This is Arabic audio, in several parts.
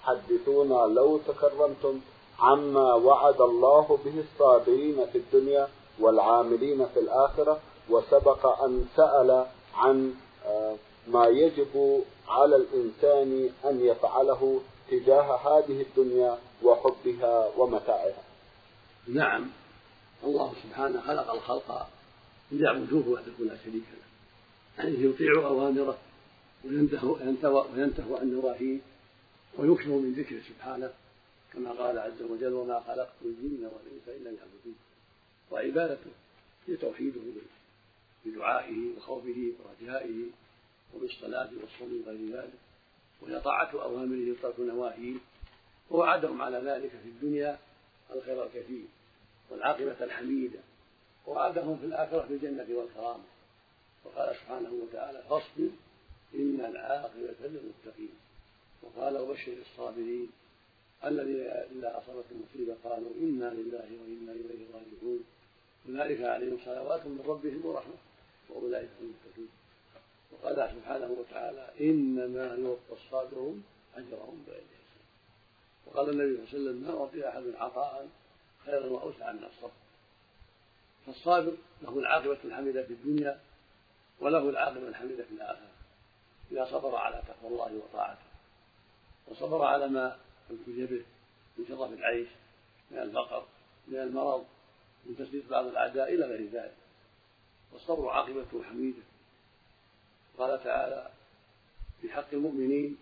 حدثونا لو تكرمتم عما وعد الله به الصابرين في الدنيا والعاملين في الآخرة. وسبق أن سأل عن ما يجب على الإنسان أن يفعله تجاه هذه الدنيا وحبها ومتاعها. نعم، الله سبحانه خلق الخلق ليعبدوه وحده لا شريك له، يعني يطيعوا أوامره وينتهوا عن نواهيه ويكثروا من ذكره سبحانه، كما قال عز وجل: وما خلقت الجن والإنس إلا ليعبدون. وعبادته هي توحيده بدعائه وخوفه ورجائه وبالصلاة والصوم وغير ذلك، وهي طاعة أوامره وترك نواهيه. ووعدهم على ذلك في الدنيا الخير الكثير والعاقبة الحميدة، ووعدهم في الآخرة بالجنة والكرامة. وقال سبحانه وتعالى: فاصبر إن العاقبة للمتقين. وقال: وبشر الصابرين الذين إذا أصابتهم مصيبة قالوا إنا لله وإنا إليه راجعون أولئك عليهم صلوات من ربهم ورحمة وأولئك هم المهتدون. وقال سبحانه وتعالى: إنما يوفى الصابرون أجرهم بغير حساب. وقال النبي صلى الله عليه وسلم: ما أعطي أحد عطاء خيرا وأوسع من الصبر. فالصابر له العاقبة الحميدة في الدنيا وله العاقبة الحميدة في الآخرة إذا صبر على تقوى الله وطاعته، وصبر على ما ابتلي به من شرف العيش، من الفقر، من المرض، من تسديد بعض الأعداء إلى غير ذلك. والصبر عاقبته حميدة. قال تعالى في حق المؤمنين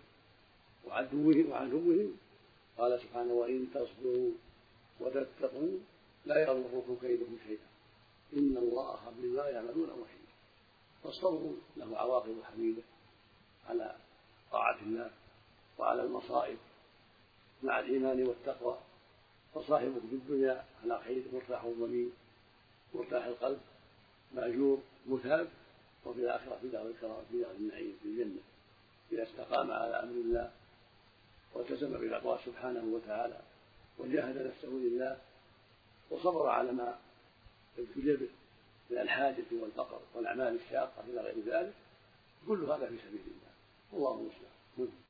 وعدوهم قال سبحانه: وإن تصبروا وتتقوا لا يضركم كيدهم شيئا إن الله بما يعملون محيط. فالصبر له عواقب حميدة على طاعة الله وعلى المصائب مع الإيمان والتقوى. فصاحبه في الدنيا على خير مرتاح الضمير مرتاح القلب مأجور مثاب، وفي الآخرة في دار الكرامة في دار النعيم في الجنة إذا استقام على أمر الله والتزم بتقواه سبحانه وتعالى وجاهد نفسه لله وصبر على ما ابتلي به من الحاجة والفقر والأعمال الشاقة إلى غير ذلك. كل هذا في سبيل الله والله المستعان.